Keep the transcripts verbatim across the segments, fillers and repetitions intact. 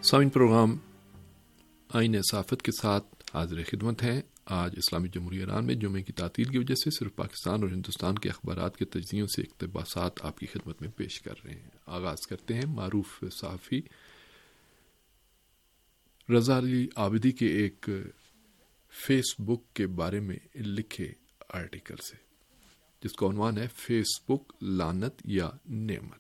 سامعین، پروگرام آئین صحافت کے ساتھ حاضر خدمت ہیں۔ آج اسلامی جمہوریہ ایران میں جمعے کی تعطیل کی وجہ سے صرف پاکستان اور ہندوستان کے اخبارات کے تجزیوں سے اقتباسات آپ کی خدمت میں پیش کر رہے ہیں۔ آغاز کرتے ہیں معروف صحافی رضا علی عابدی کے ایک فیس بک کے بارے میں لکھے آرٹیکل سے، جس کا عنوان ہے فیس بک لعنت یا نعمت۔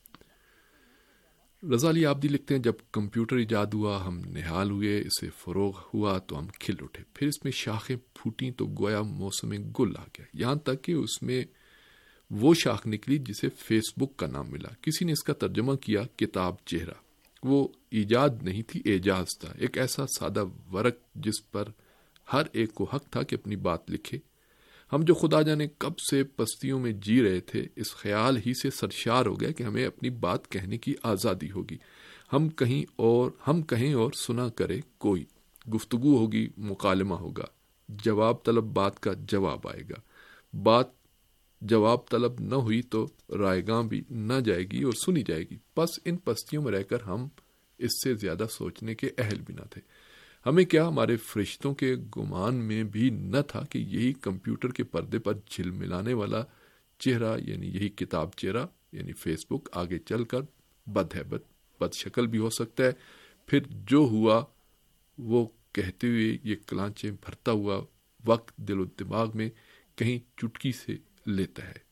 رضا علی عابدی لکھتے ہیں، جب کمپیوٹر ایجاد ہوا ہم نہال ہوئے، اسے فروغ ہوا تو ہم کھل اٹھے، پھر اس میں شاخیں پھوٹیں تو گویا موسم گل آ گیا، یہاں تک کہ اس میں وہ شاخ نکلی جسے فیس بک کا نام ملا۔ کسی نے اس کا ترجمہ کیا کتاب چہرہ۔ وہ ایجاد نہیں تھی، اعجاز تھا، ایک ایسا سادہ ورق جس پر ہر ایک کو حق تھا کہ اپنی بات لکھے۔ ہم جو خدا جانے کب سے پستیوں میں جی رہے تھے، اس خیال ہی سے سرشار ہو گئے کہ ہمیں اپنی بات کہنے کی آزادی ہوگی۔ ہم کہیں اور ہم کہیں اور سنا کرے کوئی، گفتگو ہوگی، مکالمہ ہوگا، جواب طلب بات کا جواب آئے گا، بات جواب طلب نہ ہوئی تو رائیگاں بھی نہ جائے گی اور سنی جائے گی۔ بس ان پستیوں میں رہ کر ہم اس سے زیادہ سوچنے کے اہل بھی نہ تھے۔ ہمیں کیا، ہمارے فرشتوں کے گمان میں بھی نہ تھا کہ یہی کمپیوٹر کے پردے پر جھلملانے والا چہرہ، یعنی یہی کتاب چہرہ یعنی فیس بک، آگے چل کر بدہیبت، بد شکل بھی ہو سکتا ہے۔ پھر جو ہوا وہ کہتے ہوئے یہ کلانچیں بھرتا ہوا وقت دل و دماغ میں کہیں چٹکی سے لیتا ہے۔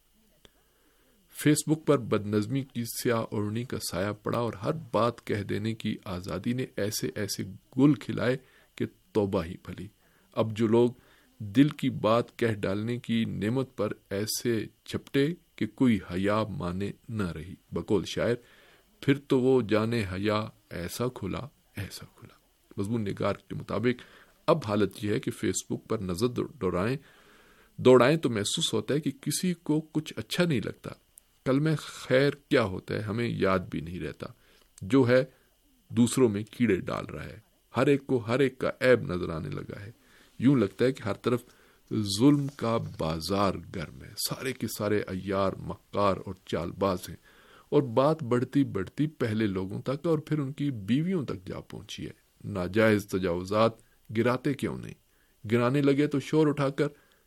فیس بک پر بد نظمی کی سیاہ اوڑھنی کا سایہ پڑا اور ہر بات کہہ دینے کی آزادی نے ایسے ایسے گل کھلائے کہ توبہ ہی پھلی۔ اب جو لوگ دل کی بات کہہ ڈالنے کی نعمت پر ایسے جھپٹے کہ کوئی حیا مانے نہ رہی، بقول شاعر، پھر تو وہ جانے حیا ایسا کھلا ایسا کھلا۔ مضمون نگار کے مطابق اب حالت یہ ہے کہ فیس بک پر نظر دوڑائیں دوڑائیں تو محسوس ہوتا ہے کہ کسی کو کچھ اچھا نہیں لگتا۔ کلمہ خیر کیا ہوتا ہے ہمیں یاد بھی نہیں رہتا، جو ہے دوسروں میں کیڑے ڈال رہا ہے۔ ہر ایک کو ہر ایک کا عیب نظر آنے لگا ہے، یوں لگتا ہے کہ ہر طرف ظلم کا بازار گرم ہے، سارے کے سارے عیار، مکار اور چال باز ہیں، اور بات بڑھتی بڑھتی پہلے لوگوں تک اور پھر ان کی بیویوں تک جا پہنچی ہے۔ ناجائز تجاوزات گراتے کیوں نہیں؟ گرانے لگے تو شور اٹھا کر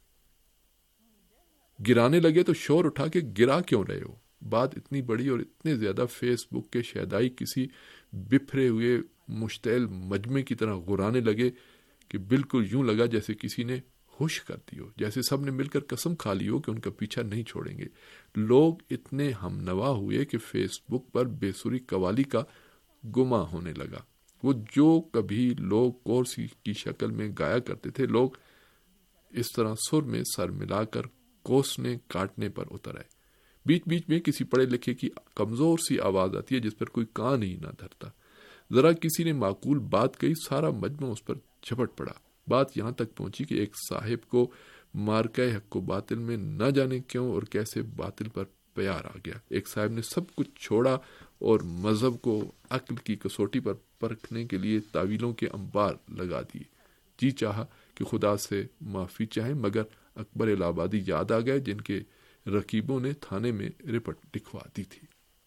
گرانے لگے تو شور اٹھا کے گرا کیوں رہے ہو؟ بات اتنی بڑی اور اتنے زیادہ فیس بک کے شیدائی کسی بفرے ہوئے مشتعل مجمع کی طرح غرانے لگے کہ بالکل یوں لگا جیسے کسی نے ہوش کر دی ہو، جیسے سب نے مل کر قسم کھا لی ہو کہ ان کا پیچھا نہیں چھوڑیں گے۔ لوگ اتنے ہم نوا ہوئے کہ فیس بک پر بے سری قوالی کا گما ہونے لگا۔ وہ جو کبھی لوگ کورس کی شکل میں گایا کرتے تھے، لوگ اس طرح سر میں سر ملا کر کوسنے کاٹنے پر اتر آئے۔ بیچ بیچ میں کسی پڑھے لکھے کی کمزور سی آواز آتی ہے جس پر کوئی کان ہی نہ دھرتا۔ ذرا کسی نے معقول بات کہی، سارا مجمع اس پر جھپٹ پڑا۔ بات یہاں تک پہنچی کہ ایک صاحب کو مارکہ حق و باطل میں نہ جانے کیوں اور کیسے باطل پر پیار آ گیا۔ ایک صاحب نے سب کچھ چھوڑا اور مذہب کو عقل کی کسوٹی پر پرکھنے کے لیے تعویلوں کے انبار لگا دیے۔ جی چاہا کہ خدا سے معافی چاہیں، مگر اکبر الہ آبادی یاد آ گئے جن کے رقیبوں نے تھانے میں رپٹ لکھوا دی تھی۔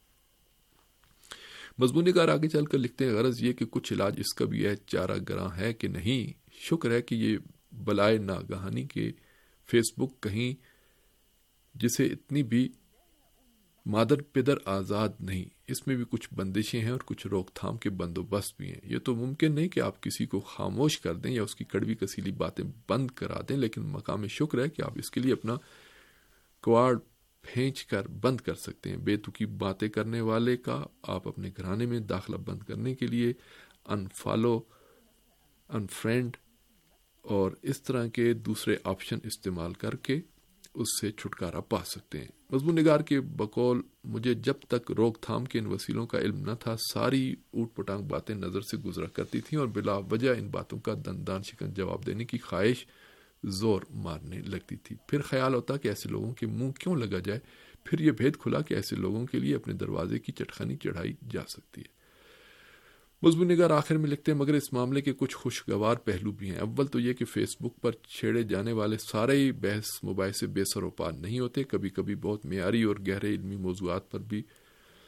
مضمون نگار آگے چل کر لکھتے ہیں، غرض یہ کہ کچھ علاج اس کا بھی ہے، چارہ گراں ہے کہ نہیں؟ شکر ہے کہ یہ بلائے ناگہانی کے فیس بک کہیں جسے اتنی بھی مادر پدر آزاد نہیں، اس میں بھی کچھ بندشیں ہیں اور کچھ روک تھام کے بندوبست بھی ہیں۔ یہ تو ممکن نہیں کہ آپ کسی کو خاموش کر دیں یا اس کی کڑوی کسیلی باتیں بند کرا دیں، لیکن مقام شکر ہے کہ آپ اس کے لیے اپنا کواڑ پھینچ کر بند کر سکتے ہیں۔ بے تکی باتیں کرنے والے کا آپ اپنے گھرانے میں داخلہ بند کرنے کے لیے انفالو، انفرینڈ اور اس طرح کے دوسرے آپشن استعمال کر کے اس سے چھٹکارا پا سکتے ہیں۔ مضمون نگار کے بقول، مجھے جب تک روک تھام کے ان وسیلوں کا علم نہ تھا، ساری اوٹ پٹانگ باتیں نظر سے گزرا کرتی تھیں اور بلا وجہ ان باتوں کا دندان شکن جواب دینے کی خواہش زور مارنے لگتی تھی۔ پھر خیال ہوتا کہ ایسے لوگوں کے منہ کیوں لگا جائے۔ پھر یہ بھید کھلا کہ ایسے لوگوں کے لیے اپنے دروازے کی چٹخانی چڑھائی جا سکتی ہے۔ مضمون نگار آخر میں لکھتے ہیں، مگر اس معاملے کے کچھ خوشگوار پہلو بھی ہیں۔ اول تو یہ کہ فیس بک پر چھیڑے جانے والے سارے ہی بحث مباحثے بے سر و پا نہیں ہوتے۔ کبھی کبھی بہت معیاری اور گہرے علمی موضوعات پر بھی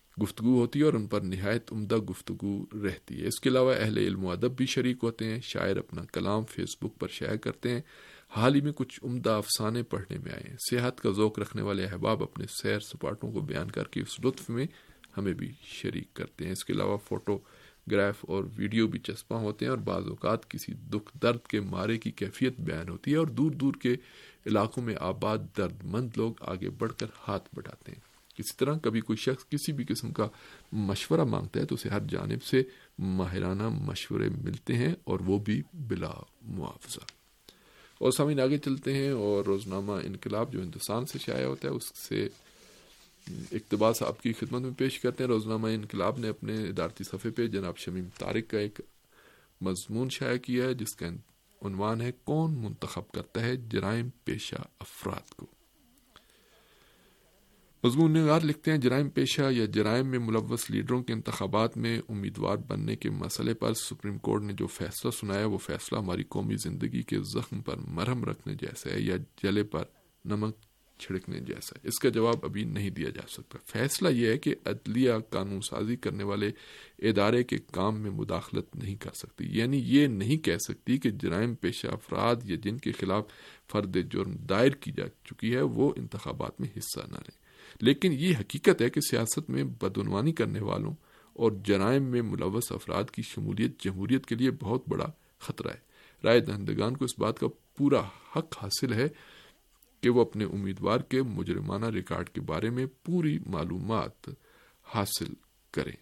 گفتگو ہوتی ہے اور ان پر نہایت عمدہ گفتگو رہتی ہے۔ اس کے علاوہ اہل علم و ادب بھی شریک ہوتے ہیں، شاعر اپنا کلام فیس بک پر شائع کرتے ہیں، حال ہی میں کچھ عمدہ افسانے پڑھنے میں آئے ہیں، سیاحت کا ذوق رکھنے والے احباب اپنے سیر سپاٹوں کو بیان کر کے اس لطف میں ہمیں بھی شریک کرتے ہیں۔ اس کے علاوہ فوٹو گراف اور ویڈیو بھی چسپاں ہوتے ہیں اور بعض اوقات کسی دکھ درد کے مارے کی کیفیت بیان ہوتی ہے اور دور دور کے علاقوں میں آباد درد مند لوگ آگے بڑھ کر ہاتھ بڑھاتے ہیں۔ اسی طرح کبھی کوئی شخص کسی بھی قسم کا مشورہ مانگتا ہے تو اسے ہر جانب سے ماہرانہ مشورے ملتے ہیں اور وہ بھی بلا معاوضہ۔ اور سامعین آگے چلتے ہیں اور روزنامہ انقلاب جو ہندوستان سے شائع ہوتا ہے اس سے اقتباس آپ کی خدمت میں پیش کرتے ہیں۔ روزنامہ انقلاب نے اپنے ادارتی صفحے پہ جناب شمیم طارق کا ایک مضمون شائع کیا ہے جس کا عنوان ہے کون منتخب کرتا ہے جرائم پیشہ افراد کو۔ مضمون نگار لکھتے ہیں جرائم پیشہ یا جرائم میں ملوث لیڈروں کے انتخابات میں امیدوار بننے کے مسئلے پر سپریم کورٹ نے جو فیصلہ سنایا وہ فیصلہ ہماری قومی زندگی کے زخم پر مرہم رکھنے جیسا ہے یا جلے پر نمک چھڑکنے جیسا ہے۔ اس کا جواب ابھی نہیں دیا جا سکتا۔ فیصلہ یہ ہے کہ عدلیہ قانون سازی کرنے والے ادارے کے کام میں مداخلت نہیں کر سکتی، یعنی یہ نہیں کہہ سکتی کہ جرائم پیشہ افراد یا جن کے خلاف فرد جرم دائر کی جا چکی ہے وہ انتخابات میں حصہ نہ لیں، لیکن یہ حقیقت ہے کہ سیاست میں بدعنوانی کرنے والوں اور جرائم میں ملوث افراد کی شمولیت جمہوریت کے لیے بہت بڑا خطرہ ہے۔ رائے دہندگان کو اس بات کا پورا حق حاصل ہے کہ وہ اپنے امیدوار کے مجرمانہ ریکارڈ کے بارے میں پوری معلومات حاصل کریں۔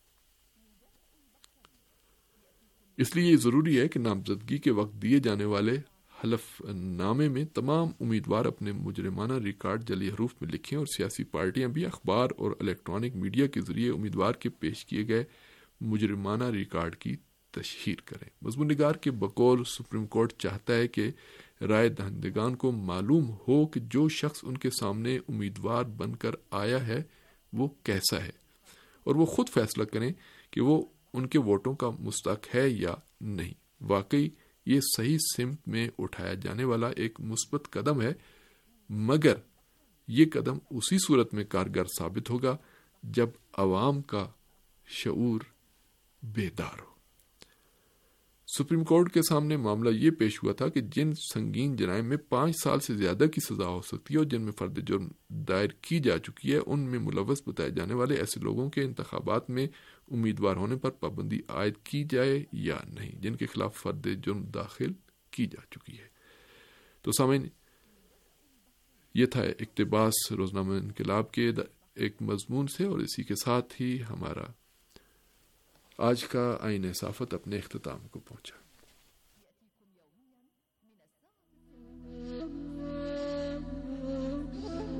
اس لیے یہ ضروری ہے کہ نامزدگی کے وقت دیے جانے والے حلف نامے میں تمام امیدوار اپنے مجرمانہ ریکارڈ جلی حروف میں لکھیں اور سیاسی پارٹیاں بھی اخبار اور الیکٹرانک میڈیا کے ذریعے امیدوار کے پیش کیے گئے مجرمانہ ریکارڈ کی تشہیر کریں۔ مضمون نگار کے بقول سپریم کورٹ چاہتا ہے کہ رائے دہندگان کو معلوم ہو کہ جو شخص ان کے سامنے امیدوار بن کر آیا ہے وہ کیسا ہے اور وہ خود فیصلہ کریں کہ وہ ان کے ووٹوں کا مستحق ہے یا نہیں۔ واقعی یہ صحیح سمت میں اٹھایا جانے والا ایک مثبت قدم ہے، مگر یہ قدم اسی صورت میں کارگر ثابت ہوگا جب عوام کا شعور بیدار ہو۔ سپریم کورٹ کے سامنے معاملہ یہ پیش ہوا تھا کہ جن سنگین جرائم میں پانچ سال سے زیادہ کی سزا ہو سکتی ہے اور جن میں فرد جرم دائر کی جا چکی ہے ان میں ملوث بتائے جانے والے ایسے لوگوں کے انتخابات میں امیدوار ہونے پر پابندی عائد کی جائے یا نہیں جن کے خلاف فرد جرم داخل کی جا چکی ہے۔ تو سامعین یہ تھا اقتباس روزنامہ انقلاب کے ایک مضمون سے اور اسی کے ساتھ ہی ہمارا آج کا آئین صحافت اپنے اختتام کو پہنچا۔